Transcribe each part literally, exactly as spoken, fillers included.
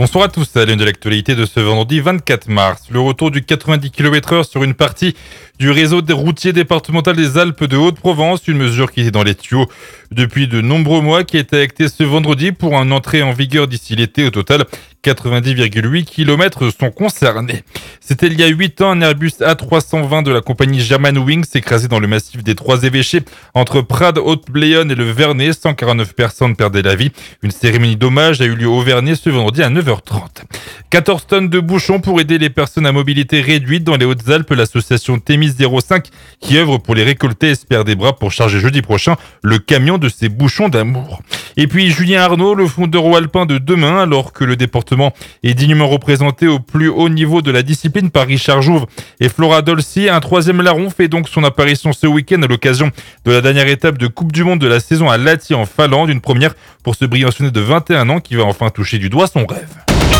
Bonsoir à tous, à l'une de l'actualité de ce vendredi vingt-quatre mars. Le retour du quatre-vingt-dix kilomètres heure sur une partie du réseau des routiers départemental des Alpes de Haute-Provence, une mesure qui était dans les tuyaux depuis de nombreux mois, qui a été actée ce vendredi pour une entrée en vigueur d'ici l'été. Au total, quatre-vingt-dix virgule huit kilomètres sont concernés. C'était il y a huit ans, un Airbus A trois cent vingt de la compagnie Germanwings s'est écrasé dans le massif des Trois-Évêchés entre Prades, Haute-Bléone et le Vernet. cent quarante-neuf personnes perdaient la vie. Une cérémonie d'hommage a eu lieu au Vernet ce vendredi à neuf heures trente. quatorze tonnes de bouchons pour aider les personnes à mobilité réduite dans les Hautes-Alpes. L'association Thémis zéro cinq, qui œuvre pour les récolter, espère des bras pour charger jeudi prochain le camion de ces bouchons d'amour. Et puis Julien Arnaud, le fondeur au alpin de demain, alors que le département est dignement représenté au plus haut niveau de la discipline par Richard Jouve et Flora Dolci. Un troisième larron fait donc son apparition ce week-end à l'occasion de la dernière étape de Coupe du Monde de la saison à Lahti en Finlande. Une première pour ce briançonnet de vingt et un ans qui va enfin toucher du doigt son rêve.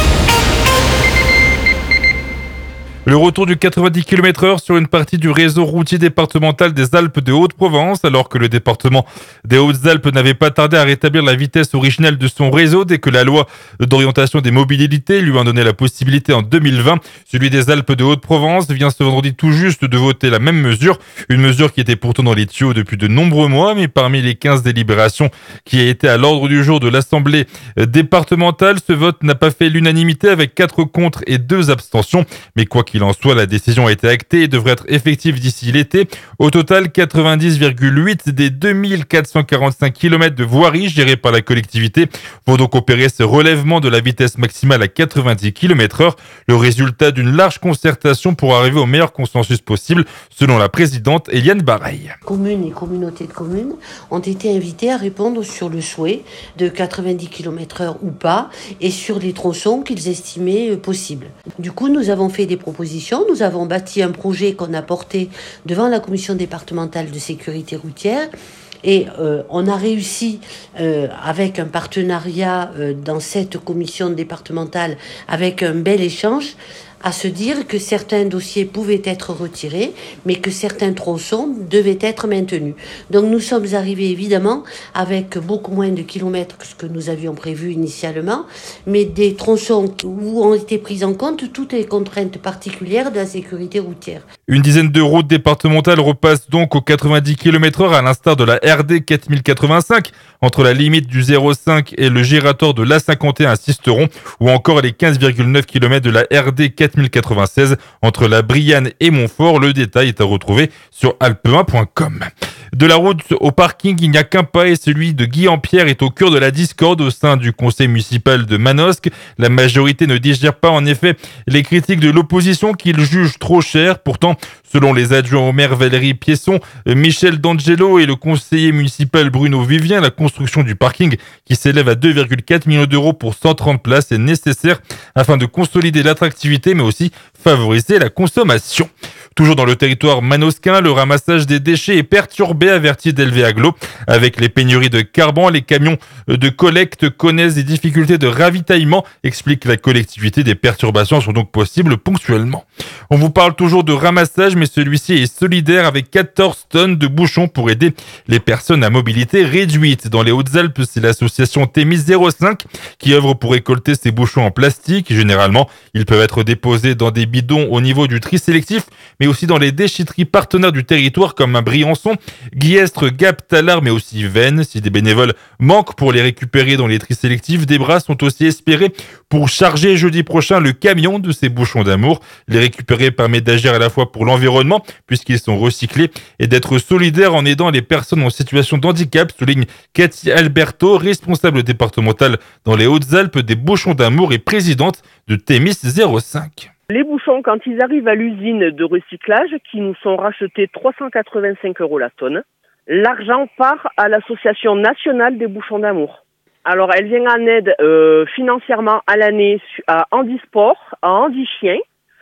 Le retour du quatre-vingt-dix kilomètres heure sur une partie du réseau routier départemental des Alpes de Haute-Provence, alors que le département des Hautes-Alpes n'avait pas tardé à rétablir la vitesse originelle de son réseau dès que la loi d'orientation des mobilités lui a donné la possibilité en deux mille vingt. Celui des Alpes de Haute-Provence vient ce vendredi tout juste de voter la même mesure, une mesure qui était pourtant dans les tuyaux depuis de nombreux mois, mais parmi les quinze délibérations qui a été à l'ordre du jour de l'Assemblée départementale, ce vote n'a pas fait l'unanimité avec quatre contre et deux abstentions. Mais quoi qu'il en soit, la décision a été actée et devrait être effective d'ici l'été. Au total, quatre-vingt-dix virgule huit des deux mille quatre cent quarante-cinq kilomètres de voirie gérés par la collectivité vont donc opérer ce relèvement de la vitesse maximale à quatre-vingt-dix kilomètres heure, le résultat d'une large concertation pour arriver au meilleur consensus possible, selon la présidente Eliane Bareil. Communes et communautés de communes ont été invitées à répondre sur le souhait de quatre-vingt-dix kilomètres heure ou pas et sur les tronçons qu'ils estimaient possibles. Du coup, nous avons fait des propositions. Nous avons bâti un projet qu'on a porté devant la commission départementale de sécurité routière et euh, on a réussi euh, avec un partenariat euh, dans cette commission départementale avec un bel échange à se dire que certains dossiers pouvaient être retirés, mais que certains tronçons devaient être maintenus. Donc nous sommes arrivés évidemment avec beaucoup moins de kilomètres que ce que nous avions prévu initialement, mais des tronçons où ont été prises en compte toutes les contraintes particulières de la sécurité routière. Une dizaine de routes départementales repassent donc aux quatre-vingt-dix kilomètres heure à l'instar de la R D quatre mille quatre-vingt-cinq entre la limite du zéro cinq et le giratoire de l'A cinquante et un à Sisteron, ou encore les quinze virgule neuf kilomètres de la R D quatre mille quatre-vingt-seize entre la Brianne et Montfort. Le détail est à retrouver sur alpe un point com. De la route au parking, il n'y a qu'un pas et celui de Guy Ampierre est au cœur de la discorde au sein du conseil municipal de Manosque. La majorité ne digère pas en effet les critiques de l'opposition qu'il juge trop cher. Pourtant, selon les adjoints au maire Valérie Piesson, Michel D'Angelo et le conseiller municipal Bruno Vivien, la construction du parking qui s'élève à deux virgule quatre millions d'euros pour cent trente places est nécessaire afin de consolider l'attractivité mais aussi favoriser la consommation. Toujours dans le territoire manosquin, le ramassage des déchets est perturbé, avertit Delvé Aglo. Avec les pénuries de carburant, les camions de collecte connaissent des difficultés de ravitaillement, explique la collectivité. Des perturbations sont donc possibles ponctuellement. On vous parle toujours de ramassage, mais celui-ci est solidaire avec quatorze tonnes de bouchons pour aider les personnes à mobilité réduite. Dans les Hautes-Alpes, c'est l'association Thémis zéro cinq qui œuvre pour récolter ces bouchons en plastique. Généralement, ils peuvent être déposés dans des bidons au niveau du tri sélectif, mais aussi dans les déchetteries partenaires du territoire comme à Briançon, Guillestre, Gap, Tallard, mais aussi Vennes. Si des bénévoles manquent pour les récupérer dans les tri sélectifs, des bras sont aussi espérés pour charger jeudi prochain le camion de ces bouchons d'amour. Les récupérer permet d'agir à la fois pour l'environnement, puisqu'ils sont recyclés, et d'être solidaire en aidant les personnes en situation de handicap, souligne Cathy Alberto, responsable départementale dans les Hautes-Alpes des bouchons d'amour et présidente de Thémis zéro cinq. Les bouchons, quand ils arrivent à l'usine de recyclage, qui nous sont rachetés trois cent quatre-vingt-cinq euros la tonne, l'argent part à l'Association nationale des bouchons d'amour. Alors, elle vient en aide euh, financièrement à l'année à Handisport, à Handichien,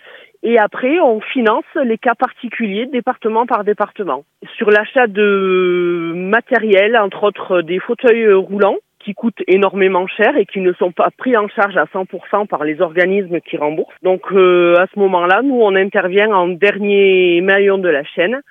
et après, on finance les cas particuliers, département par département. Sur l'achat de matériel, entre autres des fauteuils roulants, qui coûtent énormément cher et qui ne sont pas pris en charge à cent pour cent par les organismes qui remboursent. Donc euh, à ce moment-là, nous, on intervient en dernier maillon de la chaîne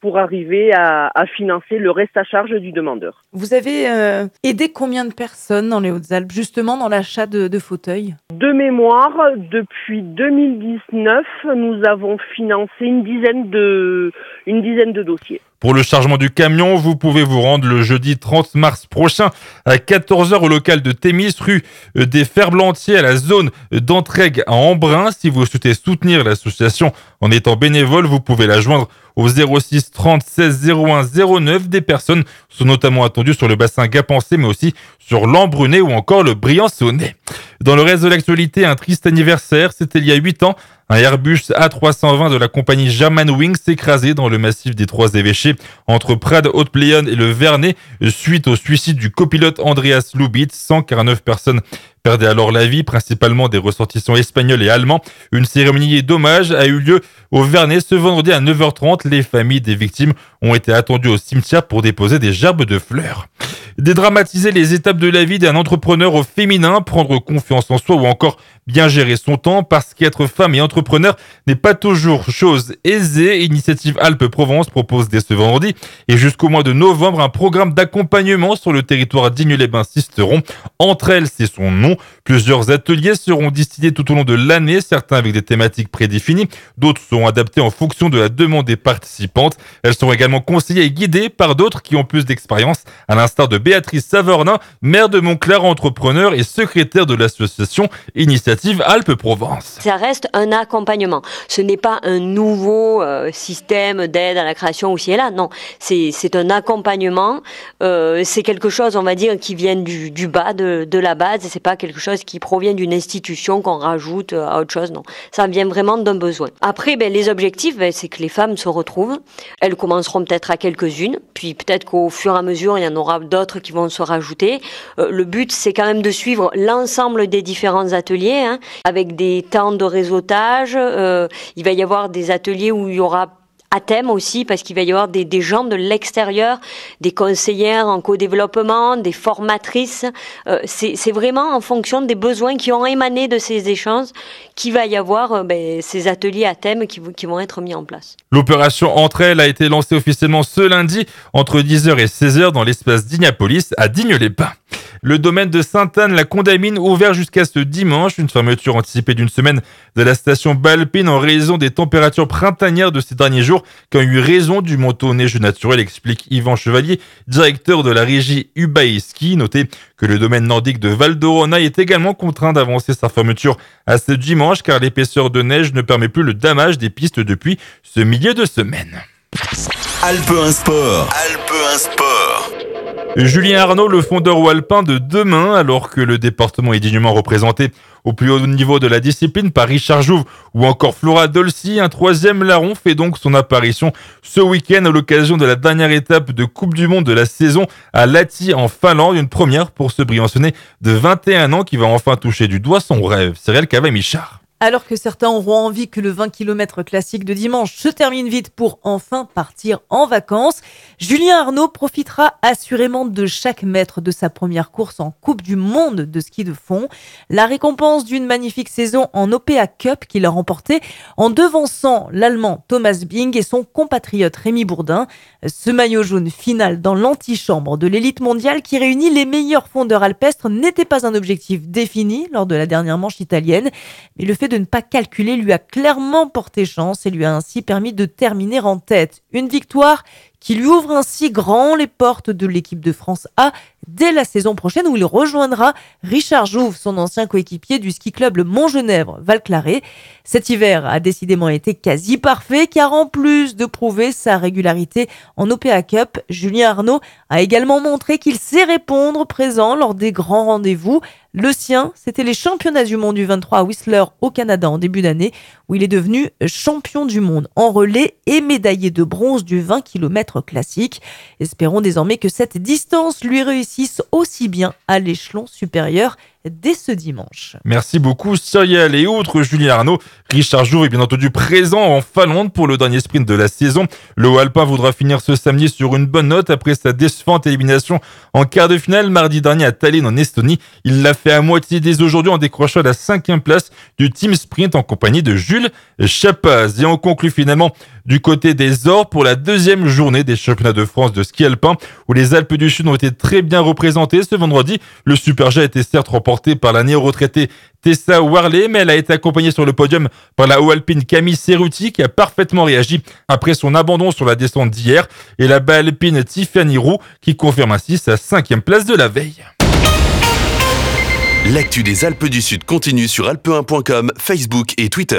pour arriver à, à financer le reste à charge du demandeur. Vous avez euh, aidé combien de personnes dans les Hautes-Alpes, justement dans l'achat de, de fauteuils ? De mémoire, depuis deux mille dix-neuf, nous avons financé une dizaine de, une dizaine de dossiers. Pour le chargement du camion, vous pouvez vous rendre le jeudi trente mars prochain à quatorze heures au local de Thémis, rue des Ferblantiers à la zone d'Entraigues à Embrun. Si vous souhaitez soutenir l'association en étant bénévole, vous pouvez la joindre au zéro six trente seize zéro un zéro neuf. Des personnes sont notamment attendues sur le bassin Gapençais, mais aussi sur l'Embrunet ou encore le Briançonnais. Dans le reste de l'actualité, un triste anniversaire. C'était il y a huit ans. Un Airbus A trois cent vingt de la compagnie Germanwings s'est écrasé dans le massif des Trois-Évêchés entre Prades, Haute-Pléone et le Vernet suite au suicide du copilote Andreas Lubitz. cent quarante-neuf personnes perdaient alors la vie, principalement des ressortissants espagnols et allemands. Une cérémonie d'hommage a eu lieu au Vernet ce vendredi à neuf heures trente. Les familles des victimes ont été attendues au cimetière pour déposer des gerbes de fleurs. Dédramatiser les étapes de la vie d'un entrepreneur au féminin, prendre confiance en soi ou encore bien gérer son temps, parce qu'être femme et entrepreneur n'est pas toujours chose aisée. Initiative Alpes-Provence propose dès ce vendredi et jusqu'au mois de novembre un programme d'accompagnement sur le territoire d'Ignes-les-Bains-Sisteron. Entre elles, c'est son nom. Plusieurs ateliers seront destinés tout au long de l'année, certains avec des thématiques prédéfinies, d'autres seront adaptés en fonction de la demande des participantes. Elles seront également conseillées et guidées par d'autres qui ont plus d'expérience, à l'instar de Béatrice Savornin, maire de Montclar, entrepreneur et secrétaire de l'association Initiative Alpes-Provence. Ça reste un accompagnement. Ce n'est pas un nouveau euh, système d'aide à la création aussi et là. Non, c'est c'est un accompagnement. Euh, c'est quelque chose, on va dire, qui vient du, du bas, de, de la base. C'est pas quelque chose qui provient d'une institution qu'on rajoute à autre chose. Non, ça vient vraiment d'un besoin. Après, ben, les objectifs, ben, c'est que les femmes se retrouvent. Elles commenceront peut-être à quelques-unes, puis peut-être qu'au fur et à mesure, il y en aura d'autres qui vont se rajouter. Euh, le but, c'est quand même de suivre l'ensemble des différents ateliers, hein, avec des temps de réseautage. Euh, il va y avoir des ateliers où il y aura à thème aussi, parce qu'il va y avoir des, des gens de l'extérieur, des conseillères en co-développement, des formatrices. Euh, c'est, c'est vraiment en fonction des besoins qui ont émané de ces échanges qu'il va y avoir euh, ben, ces ateliers à thème qui, qui vont être mis en place. L'opération Entre elles a été lancée officiellement ce lundi entre dix heures et seize heures dans l'espace Dignapolis à Digne-les-Bains. Le domaine de Sainte-Anne, la Condamine, ouvert jusqu'à ce dimanche. Une fermeture anticipée d'une semaine de la station Balpine en raison des températures printanières de ces derniers jours qui ont eu raison du manteau neige naturel, explique Yvan Chevalier, directeur de la régie Ubae Ski. Notez que le domaine nordique de Val d'Orona est également contraint d'avancer sa fermeture à ce dimanche car l'épaisseur de neige ne permet plus le damage des pistes depuis ce milieu de semaine. Alpe un Sport. Alpe un Sport. Julien Arnaud, le fondeur wallpin de demain, alors que le département est dignement représenté au plus haut niveau de la discipline par Richard Jouve ou encore Flora Dolci. Un troisième larron fait donc son apparition ce week-end à l'occasion de la dernière étape de Coupe du Monde de la saison à Lahti en Finlande. Une première pour ce Briançonnais de vingt et un ans qui va enfin toucher du doigt son rêve. Cyril Cavay-Michard. Alors que certains auront envie que le vingt kilomètres classique de dimanche se termine vite pour enfin partir en vacances, Julien Arnaud profitera assurément de chaque mètre de sa première course en Coupe du Monde de ski de fond. La récompense d'une magnifique saison en O P A Cup qu'il a remporté en devançant l'Allemand Thomas Bing et son compatriote Rémi Bourdin. Ce maillot jaune final dans l'antichambre de l'élite mondiale qui réunit les meilleurs fondeurs alpestres n'était pas un objectif défini lors de la dernière manche italienne, mais le fait de ne pas calculer lui a clairement porté chance et lui a ainsi permis de terminer en tête. Une victoire qui lui ouvre ainsi grand les portes de l'équipe de France A dès la saison prochaine où il rejoindra Richard Jouve, son ancien coéquipier du ski club le Mont-Genèvre Val-Claré. Cet hiver a décidément été quasi parfait car en plus de prouver sa régularité en O P A Cup, Julien Arnaud a également montré qu'il sait répondre présent lors des grands rendez-vous. Le sien, c'était les championnats du monde du vingt-trois à Whistler au Canada en début d'année où il est devenu champion du monde en relais et médaillé de bronze du vingt kilomètres classique. Espérons désormais que cette distance lui réussisse aussi bien à l'échelon supérieur dès ce dimanche. Merci beaucoup Cyrielle. Et outre Julien Arnaud, Richard Jouve est bien entendu présent en Finlande pour le dernier sprint de la saison. Le Haut-Alpin voudra finir ce samedi sur une bonne note après sa décevante élimination en quart de finale mardi dernier à Tallinn en Estonie. Il l'a fait à moitié dès aujourd'hui en décrochant la cinquième place du team sprint en compagnie de Jules Chapaz. Et on conclut finalement Du côté des Ors, pour la deuxième journée des championnats de France de ski alpin, où les Alpes du Sud ont été très bien représentées ce vendredi, le Super G a été certes remporté par la néo-retraitée Tessa Worley, mais elle a été accompagnée sur le podium par la haut-alpine Camille Cerruti qui a parfaitement réagi après son abandon sur la descente d'hier et la bas alpine Tiffany Roux qui confirme ainsi sa cinquième place de la veille. L'actu des Alpes du Sud continue sur alpe un point com, Facebook et Twitter.